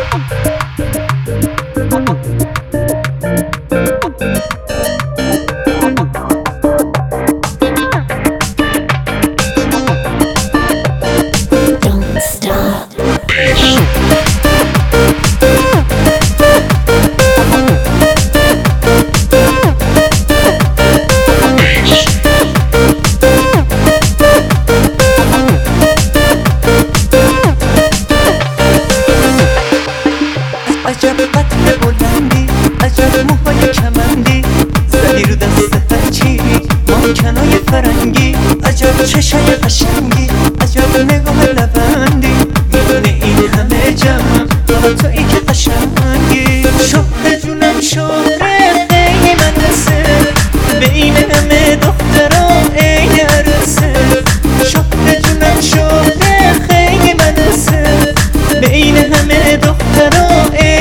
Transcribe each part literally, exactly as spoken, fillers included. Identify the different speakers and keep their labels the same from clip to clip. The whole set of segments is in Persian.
Speaker 1: عجب قد بلندی، عجب موهای کمندی، زدی رو دست هرچی ممکنای فرنگی. عجب چشای قشنگی، عجب نگاه لبندی، میدونه این همه جمع با تویی که قشنگی. شهر جونم شهر خیلی مدرسه، بین همه دخترا عین عروسه. شهر جونم شهر خیلی مدرسه، بین همه دخترا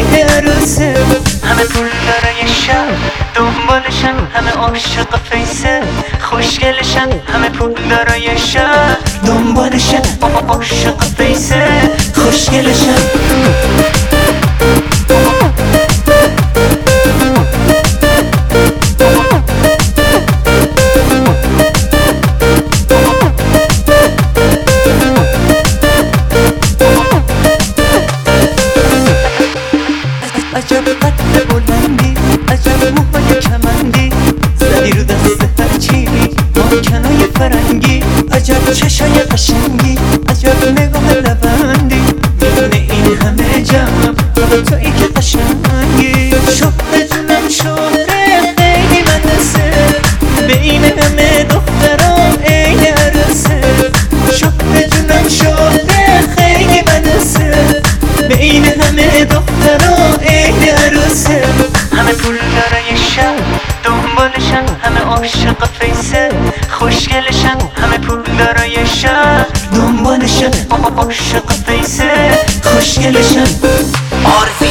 Speaker 1: همه پول دارای شب دنبالشن، همه عاشق فیسه خوشگلشن. همه پول دارای شب دنبالشن، عاشق فیسه خوشگلشن. عجب قد بلندی، عجب موهای کمندی، زدی رو دست هرچی ممکنای فرنگی. عجب چشای قشنگی، عجب نگاه لبندی، میدونه این همه جمع با تویی که قشنگی. شهر جونم شهر خیلی مدرسه، بین همه دخترا عین عروسه. شهر جونم شهر خیلی مدرسه، بین همه دخترا عین عروسه. همه پول دارای شب دنبالشن، همه عاشق فیسه خوشگلشن. همه پول دارای شب دنبالشن، عاشق فیسه خوشگلشن. عارفی